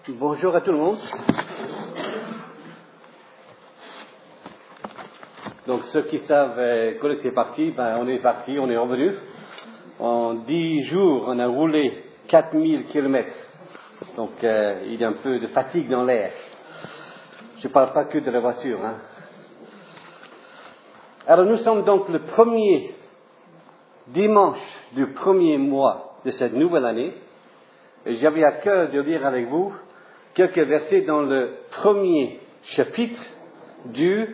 Bonjour à tout le monde. Donc ceux qui savent collecter parti, on est parti, on est revenu. En 10 jours, on a roulé 4000 kilomètres. Donc il y a un peu de fatigue dans l'air. Je ne parle pas que de la voiture. Alors nous sommes donc le premier dimanche du premier mois de cette nouvelle année. Et j'avais à cœur de lire avec vous quelques versets dans le premier chapitre du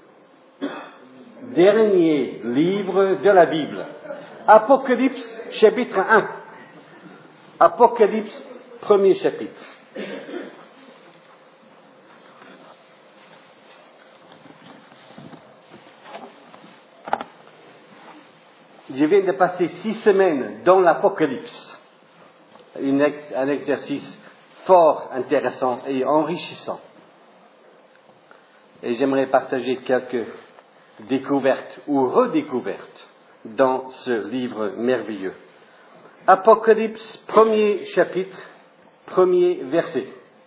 dernier livre de la Bible. Apocalypse, chapitre 1. Apocalypse, premier chapitre. Je viens de passer 6 semaines dans l'Apocalypse. Un exercice fort intéressant et enrichissant. Et j'aimerais partager quelques découvertes ou redécouvertes dans ce livre merveilleux. Apocalypse, premier chapitre, premier verset.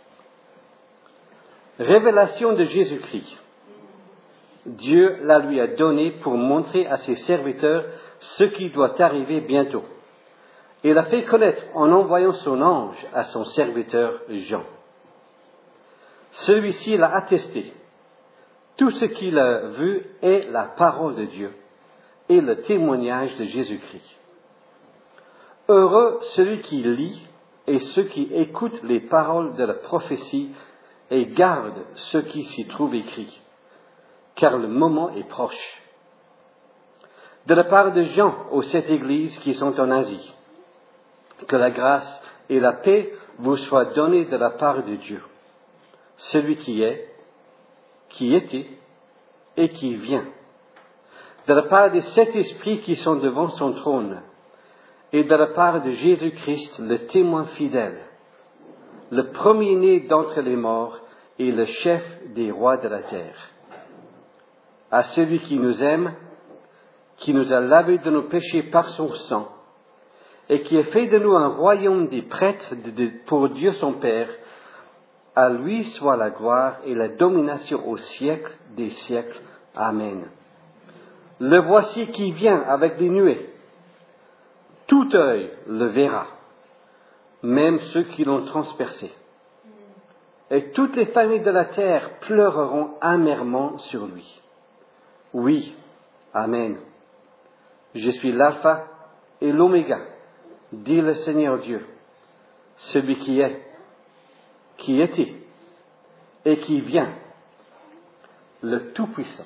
Révélation de Jésus-Christ. Dieu la lui a donnée pour montrer à ses serviteurs ce qui doit arriver bientôt. Il l'a fait connaître en envoyant son ange à son serviteur Jean. Celui-ci l'a attesté. Tout ce qu'il a vu est la parole de Dieu et le témoignage de Jésus-Christ. Heureux celui qui lit et ceux qui écoutent les paroles de la prophétie et gardent ce qui s'y trouve écrit, car le moment est proche. De la part de Jean aux 7 églises qui sont en Asie, que la grâce et la paix vous soient données de la part de Dieu, celui qui est, qui était et qui vient, de la part des 7 esprits qui sont devant son trône, et de la part de Jésus-Christ, le témoin fidèle, le premier-né d'entre les morts et le chef des rois de la terre. À celui qui nous aime, qui nous a lavés de nos péchés par son sang, et qui a fait de nous un royaume des prêtres pour Dieu son Père, à lui soit la gloire et la domination au siècle des siècles. Amen. Le voici qui vient avec des nuées. Tout œil le verra, même ceux qui l'ont transpercé. Et toutes les familles de la terre pleureront amèrement sur lui. Oui, Amen. Je suis l'alpha et l'oméga, dit le Seigneur Dieu, celui qui est, qui était et qui vient, le Tout-Puissant.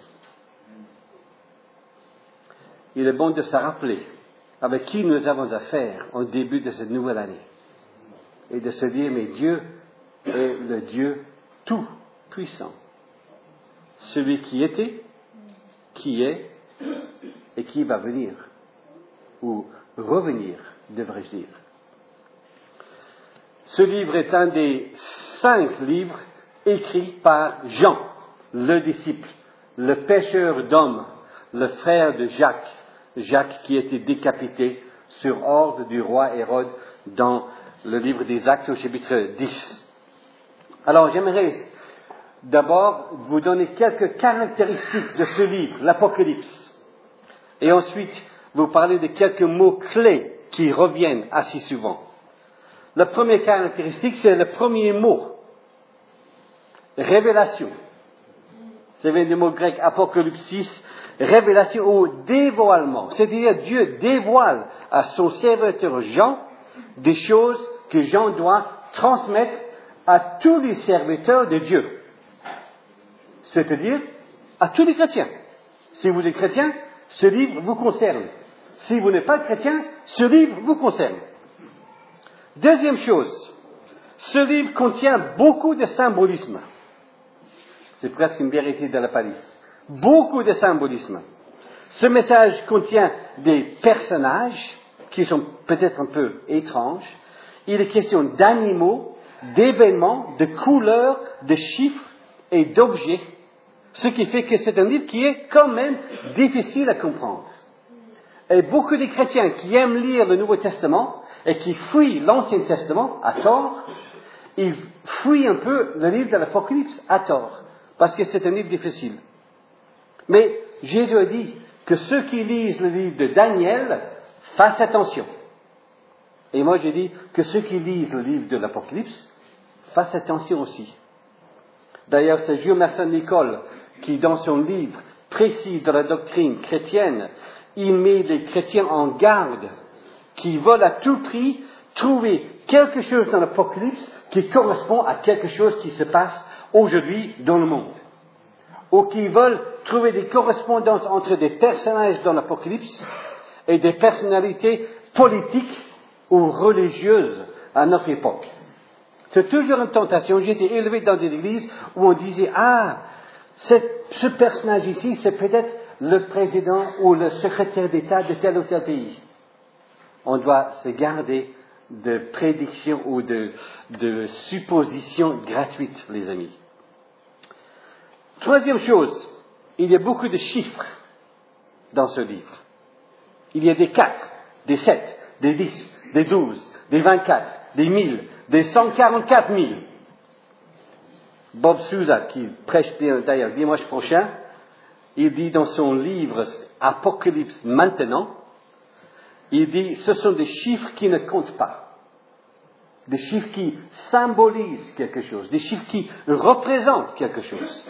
Il est bon de se rappeler avec qui nous avons affaire au début de cette nouvelle année et de se dire, mais Dieu est le Dieu Tout-Puissant, celui qui était, qui est et qui va venir, ou revenir, devrais-je dire. Ce livre est un des 5 livres écrits par Jean, le disciple, le pêcheur d'hommes, le frère de Jacques, Jacques qui a été décapité sur ordre du roi Hérode dans le livre des Actes au chapitre 10. Alors j'aimerais d'abord vous donner quelques caractéristiques de ce livre, l'Apocalypse, et ensuite vous parler de quelques mots clés qui reviennent assez souvent. La première caractéristique, c'est le premier mot. Révélation. Ça vient du mot grec apocalypsis, révélation ou dévoilement. C'est-à-dire Dieu dévoile à son serviteur Jean des choses que Jean doit transmettre à tous les serviteurs de Dieu. C'est-à-dire à tous les chrétiens. Si vous êtes chrétien, ce livre vous concerne. Si vous n'êtes pas chrétien, ce livre vous concerne. Deuxième chose, ce livre contient beaucoup de symbolisme. C'est presque une vérité de la palisse. Beaucoup de symbolisme. Ce message contient des personnages qui sont peut-être un peu étranges. Il est question d'animaux, d'événements, de couleurs, de chiffres et d'objets. Ce qui fait que c'est un livre qui est quand même difficile à comprendre. Et beaucoup de chrétiens qui aiment lire le Nouveau Testament et qui fuient l'Ancien Testament à tort, ils fuient un peu le livre de l'Apocalypse à tort, parce que c'est un livre difficile. Mais Jésus a dit que ceux qui lisent le livre de Daniel fassent attention. Et moi j'ai dit que ceux qui lisent le livre de l'Apocalypse fassent attention aussi. D'ailleurs, c'est Jonathan Nicole qui, dans son livre précis de la doctrine chrétienne, il met les chrétiens en garde qui veulent à tout prix trouver quelque chose dans l'Apocalypse qui correspond à quelque chose qui se passe aujourd'hui dans le monde. Ou qui veulent trouver des correspondances entre des personnages dans l'Apocalypse et des personnalités politiques ou religieuses à notre époque. C'est toujours une tentation. J'ai été élevé dans des églises où on disait, ce personnage ici, c'est peut-être le président ou le secrétaire d'État de tel ou tel pays. On doit se garder de prédictions ou de suppositions gratuites, les amis. Troisième chose, il y a beaucoup de chiffres dans ce livre. Il y a des 4, des 7, des 10, des 12, des 24, des 1000, des 144 000. Bob Sousa, qui prêche d'ailleurs dimanche prochain, il dit dans son livre Apocalypse maintenant, il dit ce sont des chiffres qui ne comptent pas. Des chiffres qui symbolisent quelque chose, des chiffres qui représentent quelque chose.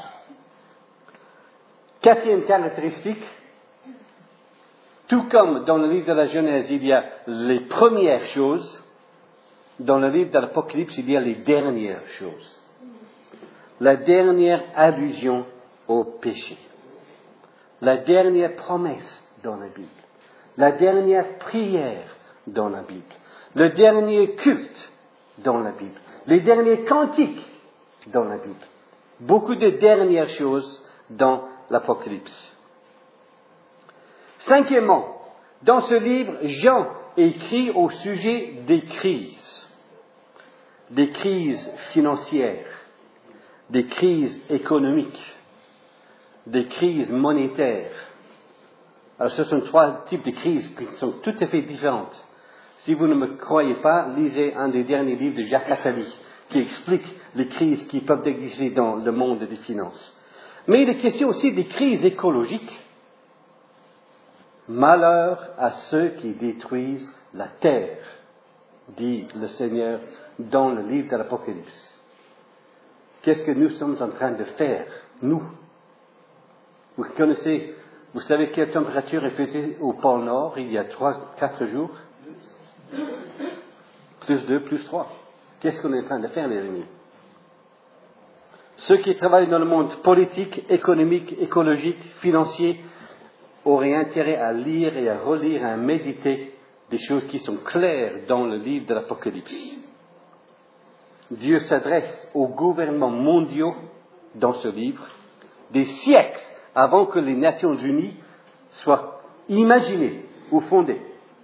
Quatrième caractéristique, tout comme dans le livre de la Genèse, il y a les premières choses, dans le livre de l'Apocalypse, il y a les dernières choses. La dernière allusion au péché. La dernière promesse dans la Bible. La dernière prière dans la Bible. Le dernier culte dans la Bible. Les derniers cantiques dans la Bible. Beaucoup de dernières choses dans l'Apocalypse. Cinquièmement, dans ce livre, Jean écrit au sujet des crises financières, des crises économiques, des crises monétaires. Alors ce sont 3 types de crises qui sont tout à fait différentes. Si vous ne me croyez pas, lisez un des derniers livres de Jacques Attali qui explique les crises qui peuvent exister dans le monde des finances. Mais il est question aussi des crises écologiques. Malheur à ceux qui détruisent la terre, dit le Seigneur dans le livre de l'Apocalypse. Qu'est-ce que nous sommes en train de faire, nous? Vous savez quelle température il faisait au pôle Nord il y a 4 jours? Plus 2, plus 3. Qu'est-ce qu'on est en train de faire, les amis? Ceux qui travaillent dans le monde politique, économique, écologique, financier, auraient intérêt à lire et à relire et à méditer des choses qui sont claires dans le livre de l'Apocalypse. Dieu s'adresse aux gouvernements mondiaux dans ce livre, des siècles avant que les Nations Unies soient imaginées ou fondées.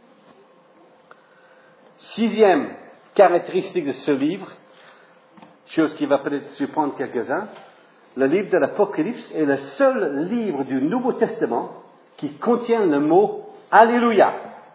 6e caractéristique de ce livre, chose qui va peut-être surprendre quelques-uns, le livre de l'Apocalypse est le seul livre du Nouveau Testament qui contient le mot « Alléluia ».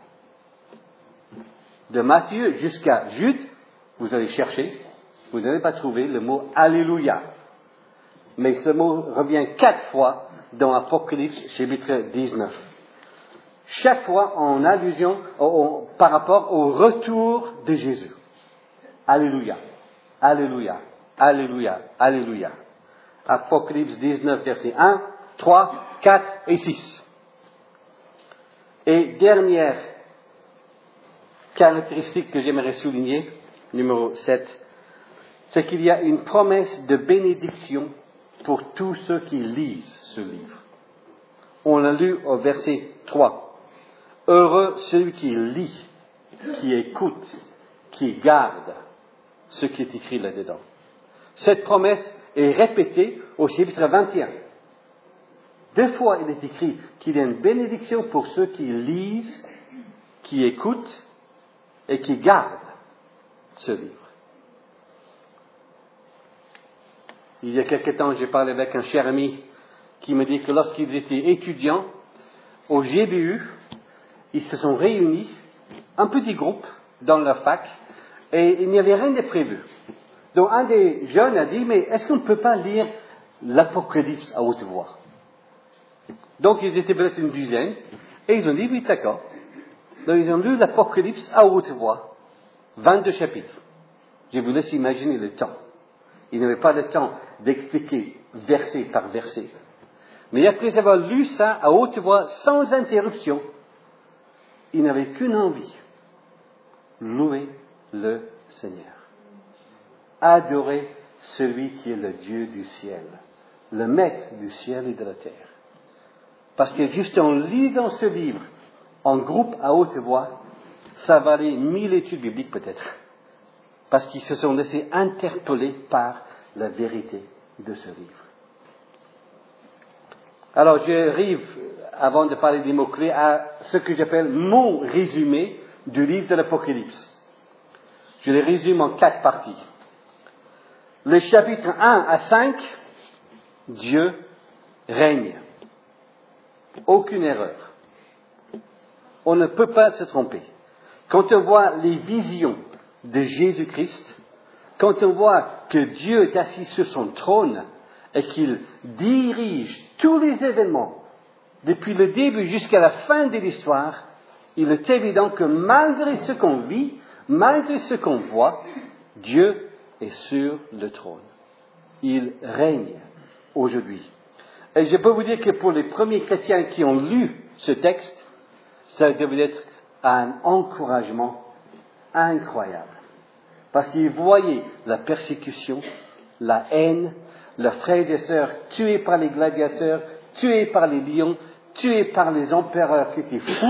De Matthieu jusqu'à Jude, vous allez chercher, vous n'allez pas trouver le mot « Alléluia ». Mais ce mot revient 4 fois dans Apocalypse chapitre 19. Chaque fois en allusion par rapport au retour de Jésus. Alléluia, Alléluia, Alléluia, Alléluia. Apocalypse 19, versets 1, 3, 4 et 6. Et dernière caractéristique que j'aimerais souligner, numéro 7, c'est qu'il y a une promesse de bénédiction pour tous ceux qui lisent ce livre. On l'a lu au verset 3. Heureux celui qui lit, qui écoute, qui garde ce qui est écrit là-dedans. Cette promesse est répétée au chapitre 21. 2 fois il est écrit qu'il y a une bénédiction pour ceux qui lisent, qui écoutent et qui gardent ce livre. Il y a quelque temps, j'ai parlé avec un cher ami qui me dit que lorsqu'ils étaient étudiants au GBU, ils se sont réunis, un petit groupe, dans leur fac, et il n'y avait rien de prévu. Donc un des jeunes a dit, mais est-ce qu'on ne peut pas lire l'Apocalypse à haute voix? Donc ils étaient peut-être une dizaine, et ils ont dit, oui, d'accord. Donc ils ont lu l'Apocalypse à haute voix, 22 chapitres. Je vous laisse imaginer le temps. Ils n'avaient pas le temps d'expliquer verset par verset. Mais après avoir lu ça à haute voix, sans interruption, ils n'avaient qu'une envie: louer le Seigneur. Adorer celui qui est le Dieu du ciel, le maître du ciel et de la terre. Parce que juste en lisant ce livre, en groupe à haute voix, ça valait 1000 études bibliques peut-être. Parce qu'ils se sont laissés interpeller par la vérité de ce livre. Alors j'arrive, avant de parler des mots-clés, à ce que j'appelle mon résumé du livre de l'Apocalypse. Je les résume en 4 parties. Les chapitres 1 à 5, Dieu règne. Aucune erreur. On ne peut pas se tromper. Quand on voit les visions de Jésus-Christ, quand on voit que Dieu est assis sur son trône et qu'il dirige tous les événements, depuis le début jusqu'à la fin de l'histoire, il est évident que malgré ce qu'on vit, malgré ce qu'on voit, Dieu est sur le trône. Il règne aujourd'hui. Et je peux vous dire que pour les premiers chrétiens qui ont lu ce texte, ça devait être un encouragement incroyable. Parce qu'ils voyaient la persécution, la haine, leurs frères et sœurs tués par les gladiateurs, tués par les lions, tués par les empereurs qui étaient fous.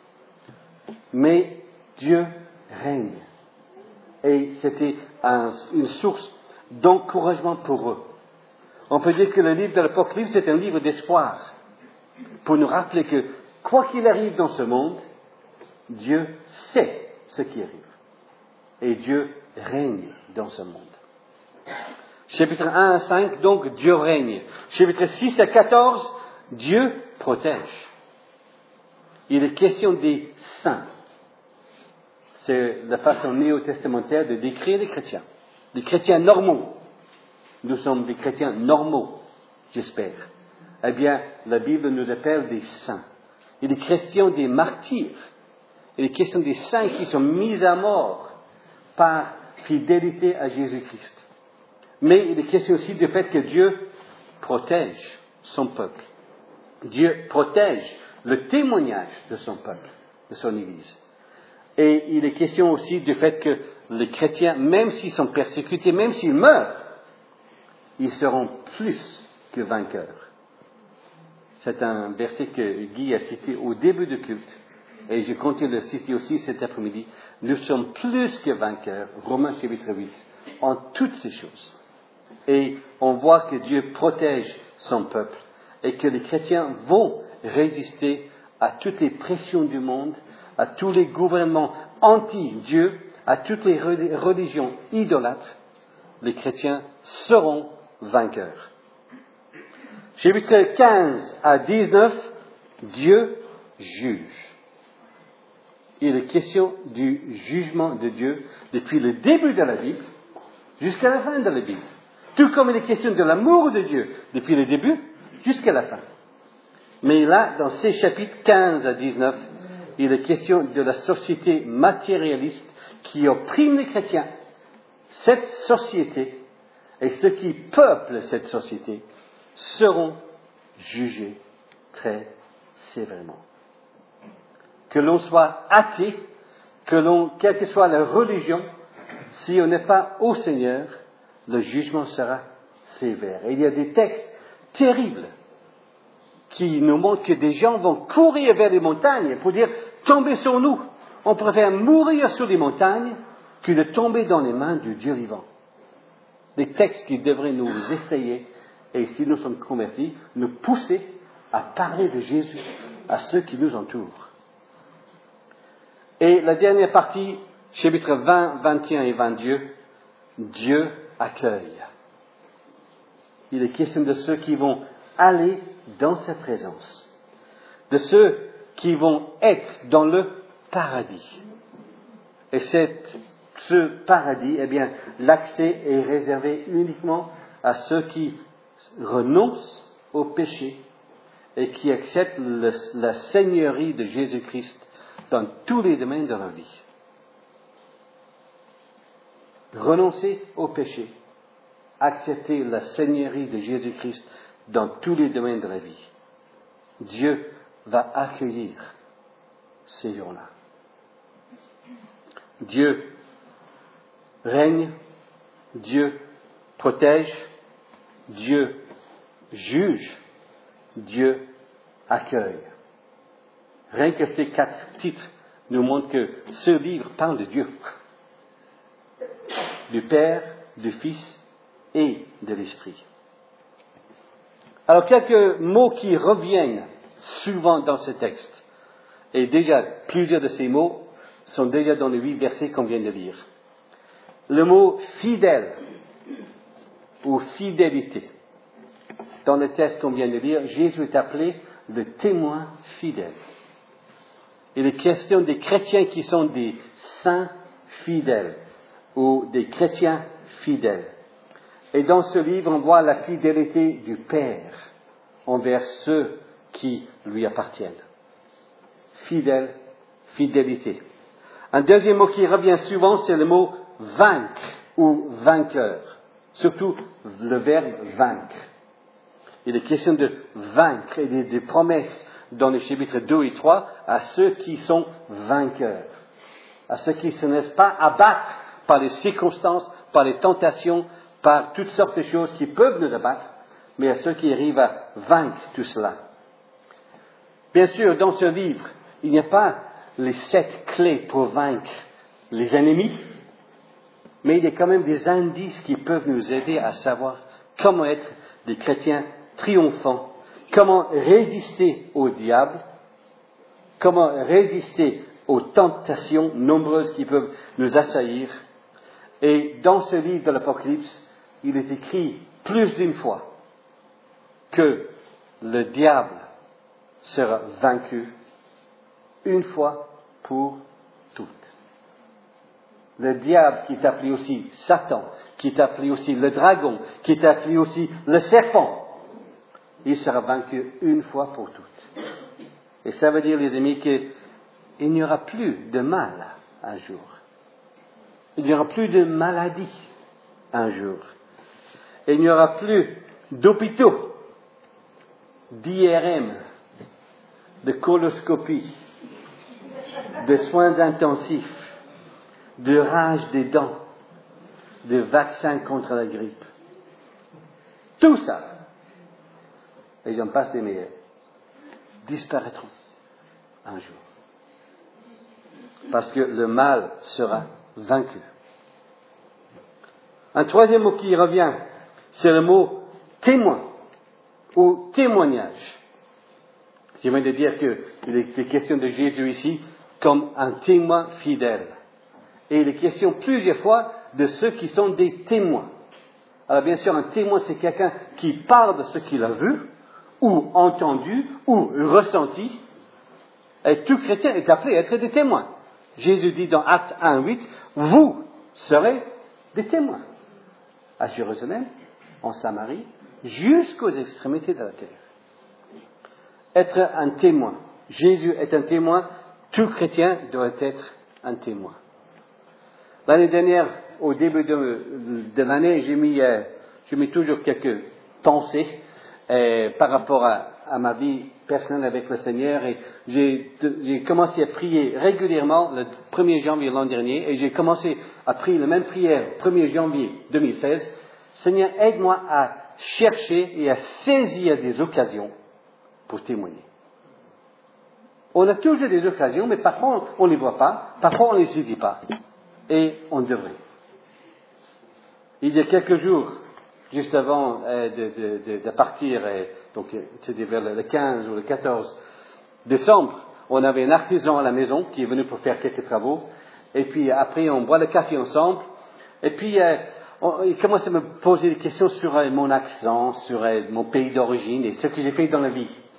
Mais Dieu règne. Et c'était une source d'encouragement pour eux. On peut dire que le livre de l'Apocalypse est un livre d'espoir, pour nous rappeler que, quoi qu'il arrive dans ce monde, Dieu sait ce qui arrive. Et Dieu règne dans ce monde. Chapitre 1 à 5, donc, Dieu règne. Chapitre 6 à 14, Dieu protège. Il est question des saints. C'est la façon néo-testamentaire de décrire les chrétiens. Les chrétiens normaux. Nous sommes des chrétiens normaux, j'espère. Eh bien, la Bible nous appelle des saints. Il est question des martyrs. Il est question des saints qui sont mis à mort par fidélité à Jésus-Christ. Mais il est question aussi du fait que Dieu protège son peuple. Dieu protège le témoignage de son peuple, de son Église. Et il est question aussi du fait que les chrétiens, même s'ils sont persécutés, même s'ils meurent, ils seront plus que vainqueurs. C'est un verset que Guy a cité au début du culte, et je compte le citer aussi cet après-midi. Nous sommes plus que vainqueurs, Romains chapitre 8, en toutes ces choses. Et on voit que Dieu protège son peuple, et que les chrétiens vont résister à toutes les pressions du monde, à tous les gouvernements anti-Dieu, à toutes les religions idolâtres. Les chrétiens seront vainqueurs. Chapitre 15 à 19, Dieu juge. Il est question du jugement de Dieu depuis le début de la Bible jusqu'à la fin de la Bible. Tout comme il est question de l'amour de Dieu depuis le début jusqu'à la fin. Mais là, dans ces chapitres 15 à 19, il est question de la société matérialiste qui opprime les chrétiens. Cette société et ceux qui peuplent cette société seront jugés très sévèrement. Que l'on soit athée, quelle que soit la religion, si on n'est pas au Seigneur, le jugement sera sévère. Et il y a des textes terribles qui nous montrent que des gens vont courir vers les montagnes pour dire « tombez sur nous ». On préfère mourir sur les montagnes que de tomber dans les mains du Dieu vivant. Des textes qui devraient nous effrayer et, si nous sommes convertis, nous pousser à parler de Jésus à ceux qui nous entourent. Et la dernière partie, chapitres 20, 21 et 22, Dieu accueille. Il est question de ceux qui vont aller dans sa présence, de ceux qui vont être dans le paradis. Et cette ce paradis, eh bien, l'accès est réservé uniquement à ceux qui renoncent au péché et qui acceptent la seigneurie de Jésus-Christ dans tous les domaines de leur vie. Renoncer au péché, accepter la seigneurie de Jésus-Christ dans tous les domaines de la vie. Dieu va accueillir ces gens-là. Dieu règne, Dieu protège, Dieu juge, Dieu accueille. Rien que ces 4 titres nous montrent que ce livre parle de Dieu, du Père, du Fils et de l'Esprit. Alors, quelques mots qui reviennent souvent dans ce texte, et déjà plusieurs de ces mots sont déjà dans les 8 versets qu'on vient de lire. Le mot fidèle ou fidélité. Dans le texte qu'on vient de lire, Jésus est appelé le témoin fidèle. Il est question des chrétiens qui sont des saints fidèles ou des chrétiens fidèles. Et dans ce livre, on voit la fidélité du Père envers ceux qui lui appartiennent. Fidèle, fidélité. Un deuxième mot qui revient souvent, c'est le mot vaincre ou vainqueur. Surtout le verbe vaincre. Il est question de vaincre et des promesses dans les chapitres 2 et 3 à ceux qui sont vainqueurs. À ceux qui ne se laissent pas abattre par les circonstances, par les tentations, par toutes sortes de choses qui peuvent nous abattre, mais à ceux qui arrivent à vaincre tout cela. Bien sûr, dans ce livre, il n'y a pas les 7 clés pour vaincre les ennemis, mais il y a quand même des indices qui peuvent nous aider à savoir comment être des chrétiens triomphants, comment résister au diable, comment résister aux tentations nombreuses qui peuvent nous assaillir. Et dans ce livre de l'Apocalypse, il est écrit plus d'une fois que le diable sera vaincu une fois pour toutes. Le diable qui est appelé aussi Satan, qui est appelé aussi le dragon, qui est appelé aussi le serpent, il sera vaincu une fois pour toutes. Et ça veut dire, les amis, qu'il n'y aura plus de mal un jour. Il n'y aura plus de maladie un jour. Il n'y aura plus d'hôpitaux, d'IRM, de coloscopie, de soins intensifs, de rage des dents, de vaccins contre la grippe. Tout ça, et j'en passe des meilleurs, disparaîtront un jour. Parce que le mal sera vaincu. Un troisième mot qui revient, c'est le mot témoin ou témoignage. Je viens de dire qu'il est question de Jésus ici comme un témoin fidèle. Et il est question plusieurs fois de ceux qui sont des témoins. Alors bien sûr, un témoin, c'est quelqu'un qui parle de ce qu'il a vu, ou entendu, ou ressenti. Et tout chrétien est appelé à être des témoins. Jésus dit dans Actes 1:8, vous serez des témoins. À Jérusalem, en Samarie, jusqu'aux extrémités de la terre. Être un témoin. Jésus est un témoin. Tout chrétien doit être un témoin. L'année dernière, au début de l'année, j'ai mis toujours quelques pensées par rapport à ma vie personnelle avec le Seigneur. Et j'ai commencé à prier régulièrement le 1er janvier l'an dernier. Et j'ai commencé à prier la même prière le 1er janvier 2016. Seigneur, aide-moi à chercher et à saisir des occasions pour témoigner. On a toujours des occasions, mais parfois on ne les voit pas, parfois on ne les saisit pas. Et on devrait. Il y a quelques jours, juste avant de partir, donc c'était vers le 15 ou le 14 décembre, on avait un artisan à la maison qui est venu pour faire quelques travaux. Et puis après, on boit le café ensemble. Et puis, il commence à me poser des questions sur mon accent, sur mon pays d'origine et ce que j'ai fait dans la vie.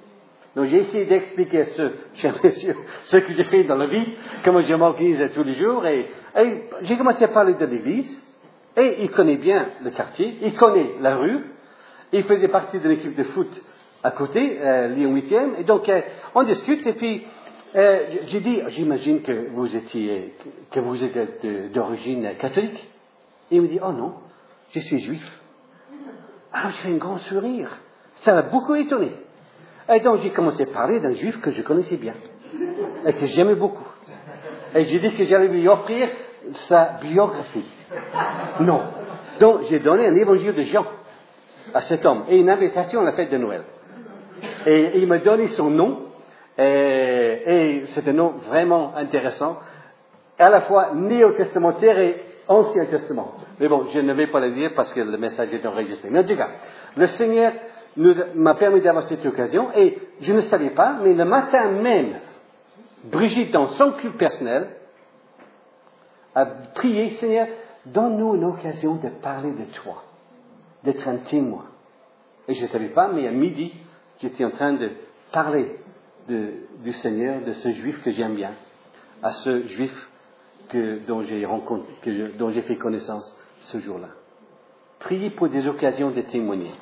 Donc j'ai essayé d'expliquer à ce cher monsieur ce que j'ai fait dans la vie, comment je m'organise tous les jours, et j'ai commencé à parler de l'église, et il connaît bien le quartier, il connaît la rue, il faisait partie de l'équipe de foot à côté, Lyon 8e, et donc on discute, et puis j'ai dit, j'imagine que vous êtes d'origine catholique. Et il me dit, oh non, je suis juif. Alors j'ai fait un grand sourire, ça l'a beaucoup étonné. Et donc j'ai commencé à parler d'un juif que je connaissais bien, et que j'aimais beaucoup. Et j'ai dit que j'allais lui offrir sa biographie. Non. Donc j'ai donné un évangile de Jean à cet homme, et une invitation à la fête de Noël. Et il m'a donné son nom, et c'est un nom vraiment intéressant, à la fois néo-testamentaire et Ancien Testament. Mais bon, je ne vais pas le dire parce que le message est enregistré. Mais en tout cas, le Seigneur m'a permis d'avoir cette occasion, et je ne savais pas, mais le matin même, Brigitte, dans son culte personnel, a prié, Seigneur, donne-nous une occasion de parler de toi, d'être un témoin. Et je ne savais pas, mais à midi, j'étais en train de parler du Seigneur, de ce juif que j'aime bien, à ce juif dont j'ai fait connaissance ce jour-là. Priez pour des occasions de témoigner.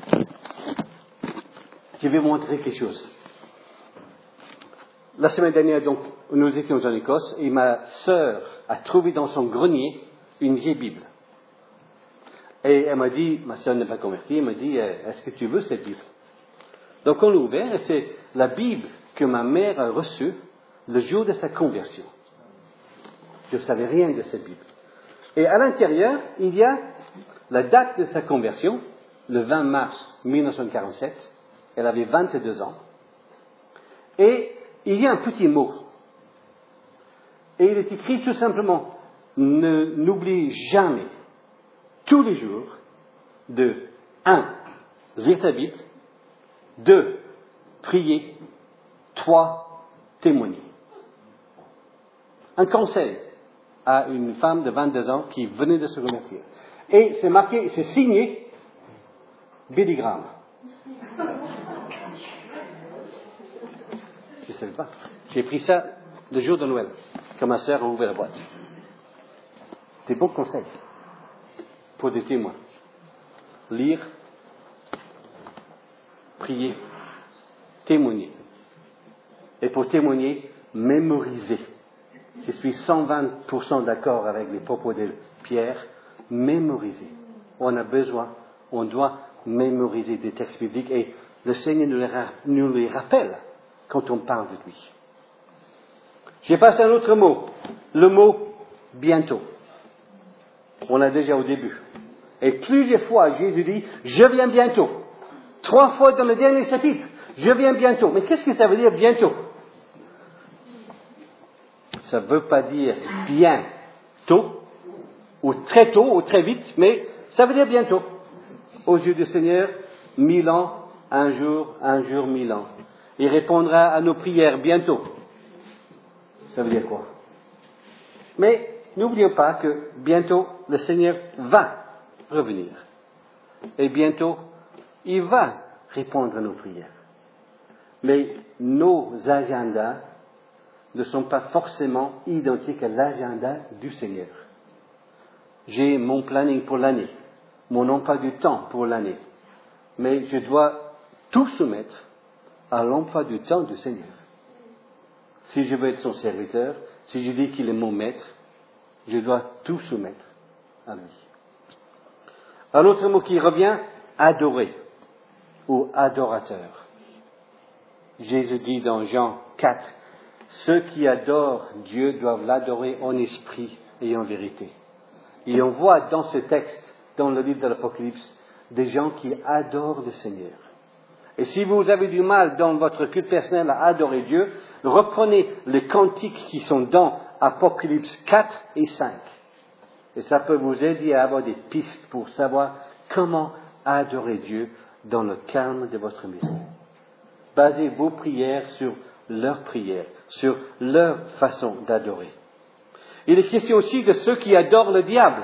Je vais vous montrer quelque chose. La semaine dernière, donc, nous étions en Écosse, et ma sœur a trouvé dans son grenier une vieille Bible. Et elle m'a dit, ma sœur n'est pas convertie, elle m'a dit, est-ce que tu veux cette Bible? Donc on l'a ouvert, et c'est la Bible que ma mère a reçue le jour de sa conversion. Je ne savais rien de cette Bible. Et à l'intérieur, il y a la date de sa conversion, le 20 mars 1947. Elle avait 22 ans. Et il y a un petit mot. Et il est écrit tout simplement, n'oublie jamais, tous les jours, de 1. Lire ta Bible, 2. Prier, 3. Témoigner. Un conseil à une femme de 22 ans qui venait de se convertir. Et c'est marqué, c'est signé Billy Graham. Je ne savais pas. J'ai pris ça le jour de Noël, quand ma sœur a ouvert la boîte. Des bons conseils pour des témoins. Lire, prier, témoigner. Et pour témoigner, mémoriser. Je suis 120% d'accord avec les propos de Pierre. Mémoriser. On a besoin, on doit mémoriser des textes bibliques, et le Seigneur nous les rappelle quand on parle de lui. J'ai passé un autre mot, le mot bientôt. On l'a déjà au début. Et plusieurs fois, Jésus dit, je viens bientôt. 3 fois dans le dernier chapitre, je viens bientôt. Mais qu'est-ce que ça veut dire bientôt? Ça ne veut pas dire bientôt, ou très tôt, ou très vite, mais ça veut dire bientôt. Aux yeux du Seigneur, 1000 ans, un jour, 1000 ans. Il répondra à nos prières bientôt. Ça veut dire quoi? Mais n'oublions pas que bientôt, le Seigneur va revenir. Et bientôt, il va répondre à nos prières. Mais nos agendas ne sont pas forcément identiques à l'agenda du Seigneur. J'ai mon planning pour l'année, mon emploi du temps pour l'année, mais je dois tout soumettre à l'emploi du temps du Seigneur. Si je veux être son serviteur, si je dis qu'il est mon maître, je dois tout soumettre à lui. Un autre mot qui revient, adorer ou adorateur. Jésus dit dans Jean 4, ceux qui adorent Dieu doivent l'adorer en esprit et en vérité. Et on voit dans ce texte, dans le livre de l'Apocalypse, des gens qui adorent le Seigneur. Et si vous avez du mal dans votre culte personnel à adorer Dieu, reprenez les cantiques qui sont dans Apocalypse 4 et 5. Et ça peut vous aider à avoir des pistes pour savoir comment adorer Dieu dans le calme de votre maison. Basez vos prières sur leurs prières, sur leur façon d'adorer. Il est question aussi de ceux qui adorent le diable.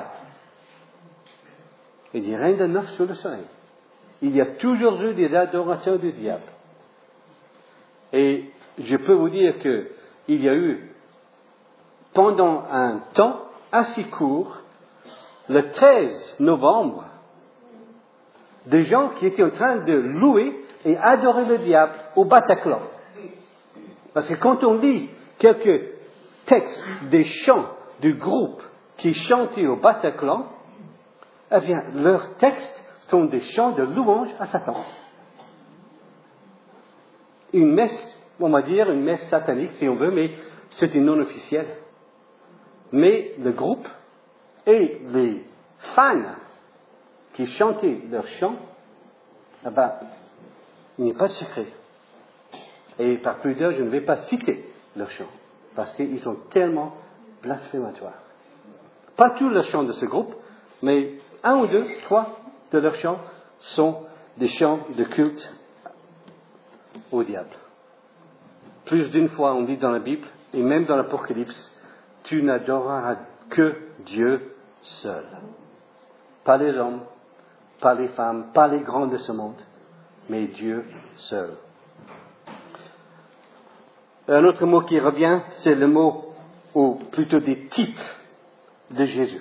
Il n'y a rien de neuf sous le soleil. Il y a toujours eu des adorateurs du diable. Et je peux vous dire qu'il y a eu, pendant un temps assez court, le 13 novembre, des gens qui étaient en train de louer et adorer le diable au Bataclan. Parce que quand on lit quelques textes des chants du groupe qui chantaient au Bataclan, eh bien, leurs textes sont des chants de louange à Satan. Une messe, on va dire, une messe satanique si on veut, mais c'était non officiel. Mais le groupe et les fans qui chantaient leurs chants, eh ben, il n'y a pas de secret. Et par pudeur, je ne vais pas citer leurs chants, parce qu'ils sont tellement blasphématoires. Pas tous les chants de ce groupe, mais 1 ou 2, 3 de leurs chants sont des chants de culte au diable. Plus d'une fois, on dit dans la Bible, et même dans l'Apocalypse, tu n'adoreras que Dieu seul. Pas les hommes, pas les femmes, pas les grands de ce monde, mais Dieu seul. Un autre mot qui revient, c'est le mot, ou plutôt des types de Jésus.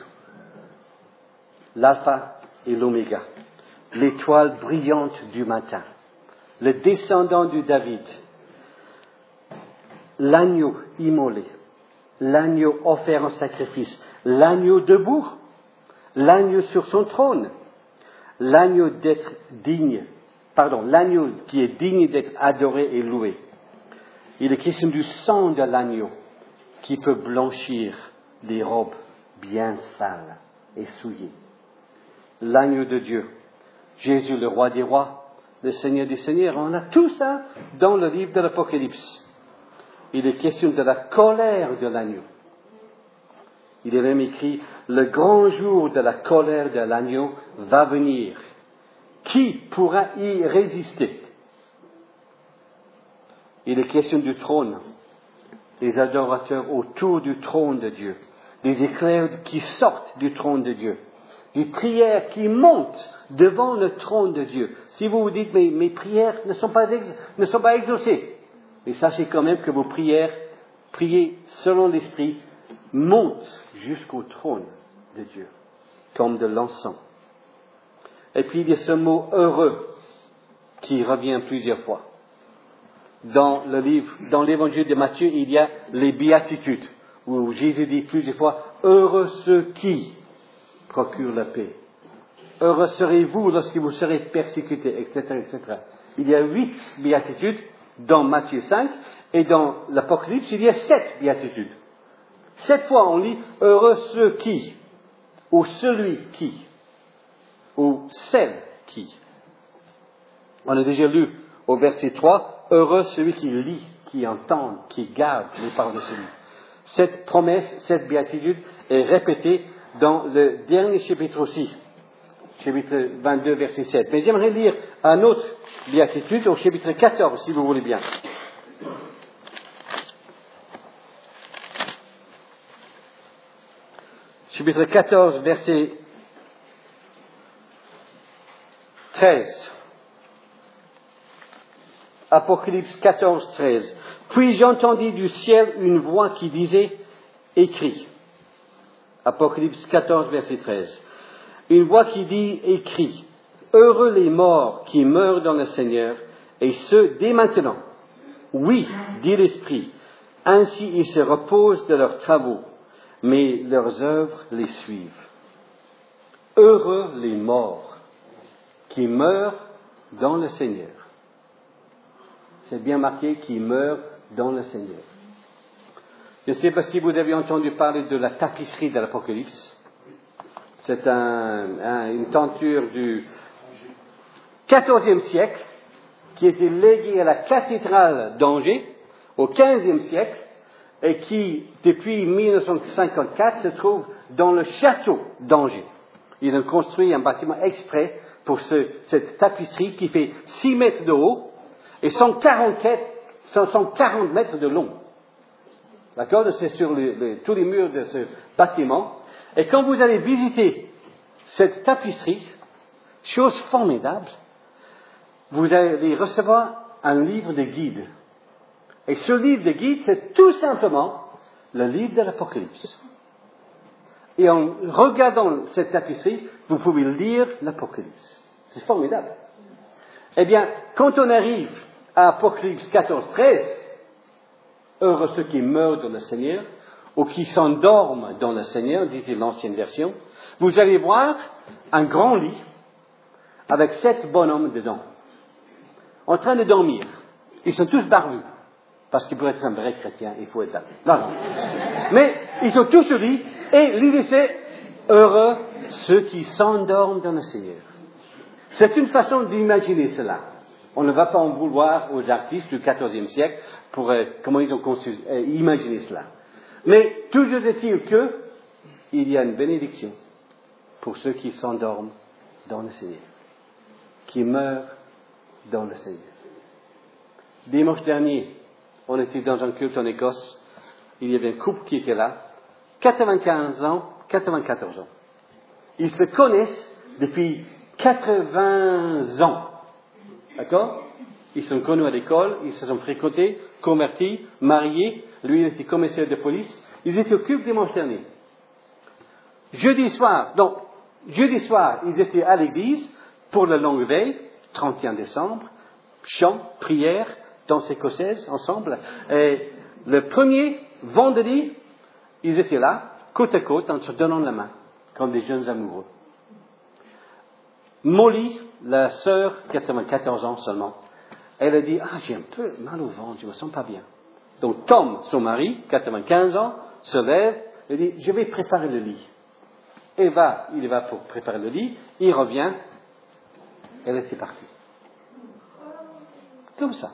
L'alpha et l'oméga, l'étoile brillante du matin, le descendant de David, l'agneau immolé, l'agneau offert en sacrifice, l'agneau debout, l'agneau sur son trône, l'agneau l'agneau qui est digne d'être adoré et loué. Il est question du sang de l'agneau qui peut blanchir des robes bien sales et souillées. L'agneau de Dieu, Jésus le roi des rois, le Seigneur des seigneurs, on a tout ça dans le livre de l'Apocalypse. Il est question de la colère de l'agneau. Il est même écrit, le grand jour de la colère de l'agneau va venir. Qui pourra y résister? Il est question du trône, des adorateurs autour du trône de Dieu, des éclairs qui sortent du trône de Dieu, des prières qui montent devant le trône de Dieu. Si vous vous dites, mais mes prières ne sont pas exaucées, mais sachez quand même que vos prières, priées selon l'Esprit, montent jusqu'au trône de Dieu, comme de l'encens. Et puis il y a ce mot heureux qui revient plusieurs fois. Dans l'évangile de Matthieu, il y a les béatitudes, où Jésus dit plusieurs fois, heureux ceux qui procurent la paix. Heureux serez-vous lorsque vous serez persécutés, etc., etc. Il y a 8 béatitudes dans Matthieu 5, et dans l'Apocalypse, il y a 7 béatitudes. 7 fois, on lit heureux ceux qui, ou celui qui, ou celle qui. On a déjà lu au verset 3, heureux celui qui lit, qui entend, qui garde les paroles de celui. Cette promesse, cette béatitude est répétée dans le dernier chapitre aussi, chapitre 22, verset 7. Mais j'aimerais lire un autre béatitude au chapitre 14, si vous voulez bien. Chapitre 14, verset 13. Apocalypse 14, 13. Puis j'entendis du ciel une voix qui disait, écrit. Apocalypse 14, verset 13. Une voix qui dit, écrit. Heureux les morts qui meurent dans le Seigneur, et ceux dès maintenant. Oui, dit l'Esprit. Ainsi ils se reposent de leurs travaux, mais leurs œuvres les suivent. Heureux les morts qui meurent dans le Seigneur. C'est bien marqué qui meurent dans le Seigneur. Je ne sais pas si vous avez entendu parler de la tapisserie de l'Apocalypse. C'est une tenture du XIVe siècle qui était léguée à la cathédrale d'Angers au XVe siècle et qui, depuis 1954, se trouve dans le château d'Angers. Ils ont construit un bâtiment exprès pour cette tapisserie qui fait 6 mètres de haut et 140 mètres de long. D'accord? C'est sur tous les murs de ce bâtiment. Et quand vous allez visiter cette tapisserie, chose formidable, vous allez recevoir un livre de guide Et ce livre de guide, c'est tout simplement le livre de l'Apocalypse. Et en regardant cette tapisserie, vous pouvez lire l'Apocalypse. C'est formidable. Eh bien, quand on arrive à Apocalypse 14-13, heureux ceux qui meurent dans le Seigneur, ou qui s'endorment dans le Seigneur, dit l'ancienne version, vous allez voir un grand lit avec 7 bonhommes dedans, en train de dormir. Ils sont tous barbus, parce que pour être un vrai chrétien, il faut être barbu. Non. Mais ils sont tous au lit, et l'idée c'est heureux ceux qui s'endorment dans le Seigneur. C'est une façon d'imaginer cela. On ne va pas en vouloir aux artistes du XIVe siècle pour comment ils ont imaginé cela. Mais toujours est-il qu'il y a une bénédiction pour ceux qui s'endorment dans le Seigneur, qui meurent dans le Seigneur. Dimanche dernier, on était dans un culte en Écosse. Il y avait un couple qui était là, 94 ans. Ils se connaissent depuis 80 ans. D'accord? Ils sont connus à l'école, ils se sont fréquentés, convertis, mariés. Lui, il était commissaire de police. Ils étaient au culte dimanche dernier. Jeudi soir, ils étaient à l'église pour la longue veille, 31 décembre, chant, prière, danse écossaise ensemble. Et le premier vendredi, ils étaient là, côte à côte, en se donnant la main, comme des jeunes amoureux. Molly, la sœur, 94 ans seulement, elle a dit, j'ai un peu mal au ventre, je me sens pas bien. Donc Tom, son mari, 95 ans, se lève et dit, je vais préparer le lit. Il va pour préparer le lit, il revient, elle était partie. Comme ça.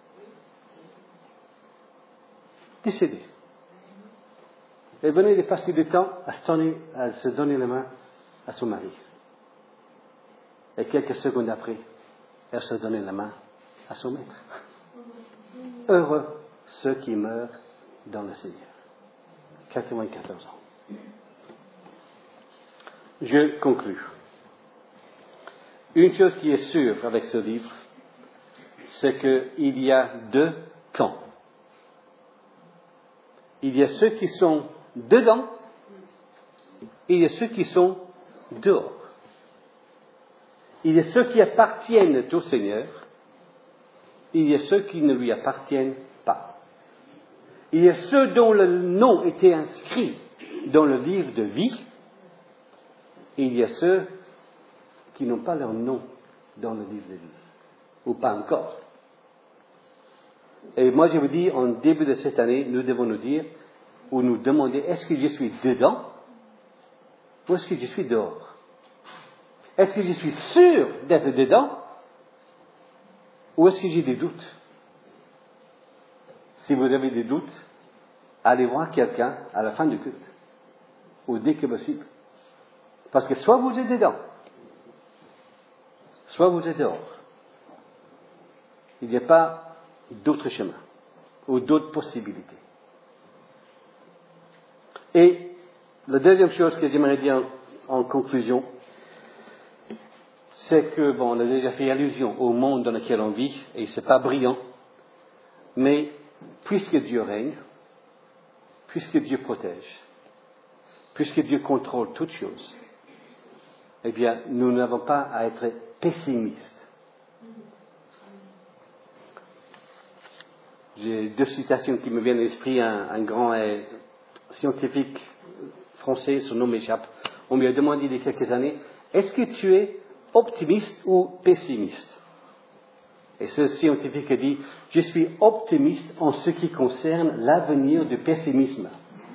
Décédée. Elle venait de passer du temps à se donner la main à son mari. Et quelques secondes après, elle se donnait la main à son maître. Heureux ceux qui meurent dans le Seigneur. 94 ans. Je conclus. Une chose qui est sûre avec ce livre, c'est qu'il y a 2 camps. Il y a ceux qui sont dedans, et il y a ceux qui sont dehors. Il y a ceux qui appartiennent au Seigneur, il y a ceux qui ne lui appartiennent pas. Il y a ceux dont le nom était inscrit dans le livre de vie, et il y a ceux qui n'ont pas leur nom dans le livre de vie, ou pas encore. Et moi je vous dis, en début de cette année, nous devons nous dire, ou nous demander, est-ce que je suis dedans, ou est-ce que je suis dehors? Est-ce que je suis sûr d'être dedans, ou est-ce que j'ai des doutes? Si vous avez des doutes, allez voir quelqu'un à la fin du culte, ou dès que possible. Parce que soit vous êtes dedans, soit vous êtes dehors. Il n'y a pas d'autre chemin, ou d'autres possibilités. Et la deuxième chose que j'aimerais dire en conclusion, c'est que, on a déjà fait allusion au monde dans lequel on vit, et c'est pas brillant, mais puisque Dieu règne, puisque Dieu protège, puisque Dieu contrôle toutes choses, eh bien, nous n'avons pas à être pessimistes. J'ai 2 citations qui me viennent à l'esprit. Un grand scientifique français, son nom m'échappe. On lui a demandé il y a quelques années, est-ce que tu es optimiste ou pessimiste? Et ce scientifique a dit, je suis optimiste en ce qui concerne l'avenir du pessimisme.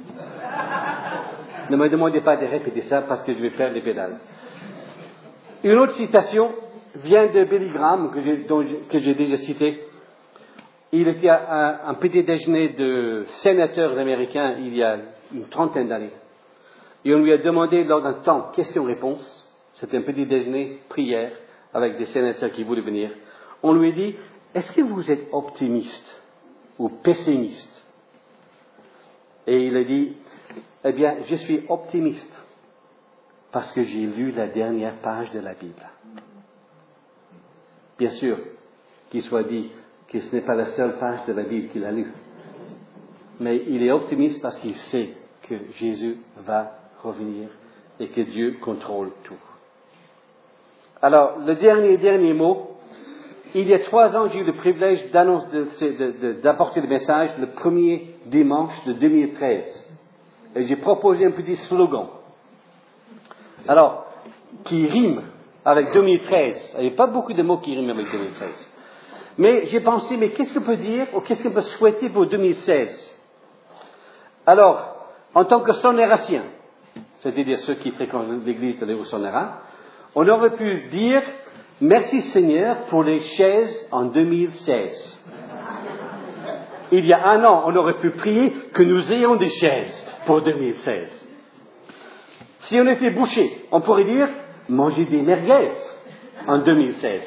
Ne me demandez pas de répéter ça parce que je vais perdre les pédales. Une autre citation vient de Billy Graham, que j'ai déjà cité. Il était à un petit déjeuner de sénateurs américains il y a une 30aine d'années. Et on lui a demandé lors d'un temps question-réponse, c'était un petit déjeuner, prière, avec des sénateurs qui voulaient venir. On lui a dit, est-ce que vous êtes optimiste ou pessimiste? Et il a dit, eh bien, je suis optimiste parce que j'ai lu la dernière page de la Bible. Bien sûr, qu'il soit dit, que ce n'est pas la seule page de la Bible qu'il a lue. Mais il est optimiste parce qu'il sait que Jésus va revenir et que Dieu contrôle tout. Alors, le dernier mot. Il y a 3 ans, j'ai eu le privilège d'apporter le message le premier dimanche de 2013. Et j'ai proposé un petit slogan. Alors, qui rime avec 2013. Il n'y a pas beaucoup de mots qui riment avec 2013. Mais j'ai pensé, mais qu'est-ce qu'on peut dire ou qu'est-ce qu'on peut souhaiter pour 2016? Alors, en tant que sonératien, c'est-à-dire ceux qui fréquentent l'église de l'Euro-Sonéra, on aurait pu dire merci Seigneur pour les chaises en 2016. Il y a 1 an, on aurait pu prier que nous ayons des chaises pour 2016. Si on était bouché, on pourrait dire manger des merguez en 2016.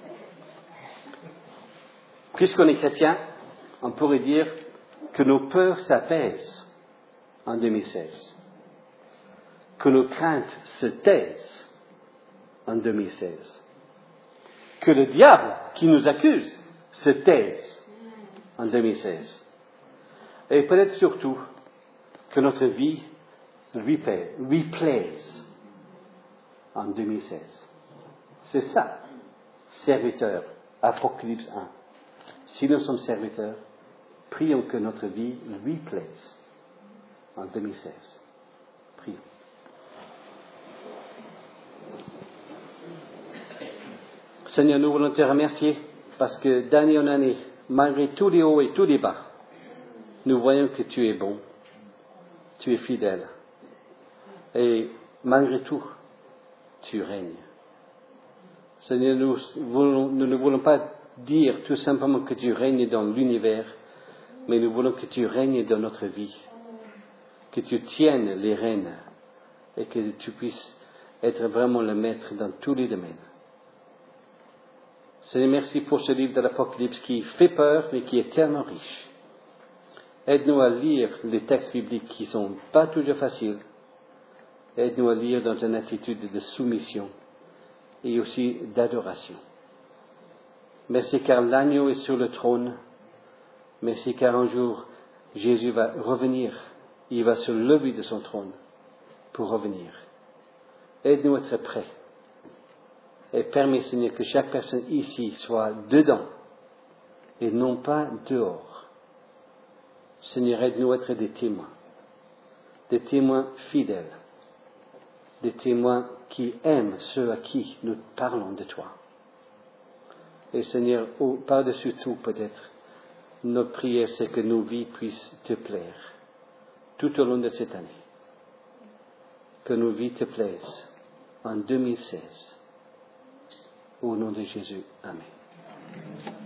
Puisqu'on est chrétien, on pourrait dire que nos peurs s'apaisent en 2016. Que nos craintes se taisent en 2016. Que le diable qui nous accuse se taise en 2016. Et peut-être surtout que notre vie lui plaise en 2016. C'est ça, serviteur, Apocalypse 1. Si nous sommes serviteurs, prions que notre vie lui plaise en 2016. Prions. Seigneur, nous voulons te remercier parce que d'année en année, malgré tous les hauts et tous les bas, nous voyons que tu es bon, tu es fidèle. Et malgré tout, tu règnes. Seigneur, nous ne voulons pas dire tout simplement que tu règnes dans l'univers, mais nous voulons que tu règnes dans notre vie, que tu tiennes les rênes et que tu puisses être vraiment le maître dans tous les domaines. Seigneur, merci pour ce livre de l'Apocalypse qui fait peur, mais qui est tellement riche. Aide-nous à lire les textes bibliques qui ne sont pas toujours faciles. Aide-nous à lire dans une attitude de soumission et aussi d'adoration. Merci car l'agneau est sur le trône. Merci car un jour, Jésus va revenir. Il va se lever de son trône pour revenir. Aide-nous à être prêts. Et permets, Seigneur, que chaque personne ici soit dedans et non pas dehors. Seigneur, aide-nous à être des témoins fidèles, des témoins qui aiment ceux à qui nous parlons de toi. Et Seigneur, par-dessus tout peut-être, notre prière c'est que nos vies puissent te plaire tout au long de cette année. Que nos vies te plaisent en 2016. Au nom de Jésus. Amen.